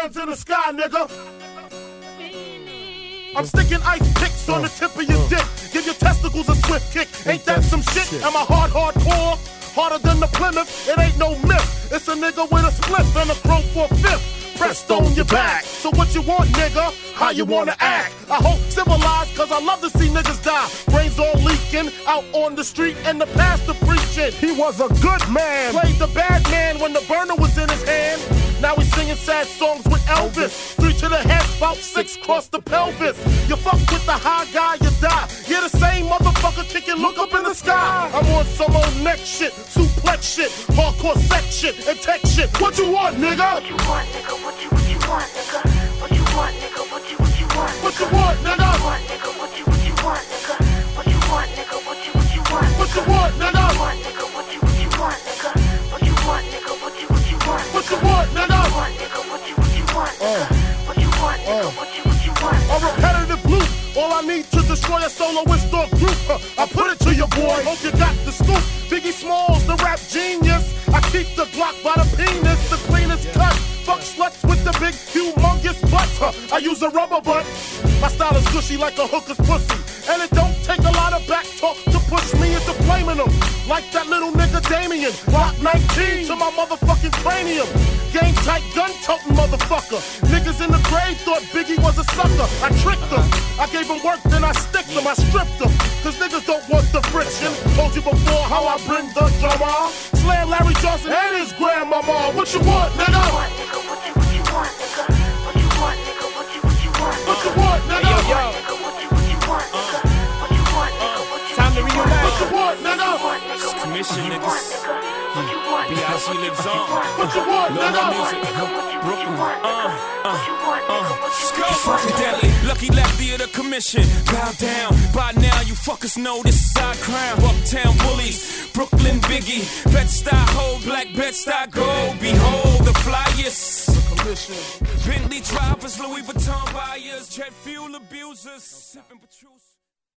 hands in the sky, nigga. I'm sticking ice picks on the tip of your dick. Give your testicles a swift kick. Ain't that some shit? Am I hardcore? Harder than the Plymouth? It ain't no myth. It's a nigga with a spliff and a chrome for a fifth. Pressed on your back. So what you want, nigga? How you wanna act? I hope civilized, cause I love to see niggas die. Brains all leaking, out on the street, and the pastor preaching. He was a good man. Played the bad man when the burner was in his hand. Now he's singing sad songs with Elvis. 3 to the head, about 6 cross the pelvis. You fuck with the high guy, you die. You're the same motherfucker kicking, look up in the sky. I'm on some old neck shit, suplex shit, hardcore sex shit, and tech shit. What you want, nigga? What you want, nigga? What you want, nigga? What you want, nigga? What you want, nigga? What you want, nigga? What you want, nigga? What you want, nigga? What you want, nigga? What you want, nigga? What you want, nigga? What you want, nigga? What you want, nigga? What you want, nigga? What you want, nigga? What you want? A repetitive loop. All I need to destroy a soloist or group. I put it to your boy. Hope you got the scoop. Biggie Smalls, the rap genius. I keep the Glock by the penis, the cleanest cut. Fuck sluts with the big, humongous butts. I use a rubber butt. My style is gushy like a hooker's pussy. And it don't take a lot of back talk to push me into flaming them. Like that little nigga Damien. Block 19 to my motherfucking cranium. Game tight gun toting motherfucker. Niggas in the grave thought Biggie was a sucker. I tricked them. I gave them work, then I sticked them. I stripped them. Cause niggas don't want the friction. Told you before how I bring the drama. Slam Larry Johnson and his grandmama. What you want, nigga? What you want, nigga? What you want, nigga? What you want, nigga? What you want, nigga? What you want, nigga? What you want, nigga? What you want, nigga? Time to reunite. What you want, nigga? It's commission niggas. B.I.G. lives on. What you want, Love my nigga? music. Brooklyn. Fucking deadly. Lucky lefty of the commission. Bow down. By now you fuckers know this is our crown. Uptown bullies. Brooklyn Biggie. Bed-Stuy hold. Black Bed-Stuy gold. Behold the flyers. Bentley drivers. Louis Vuitton buyers. Jet fuel abusers. Sipping Petrus.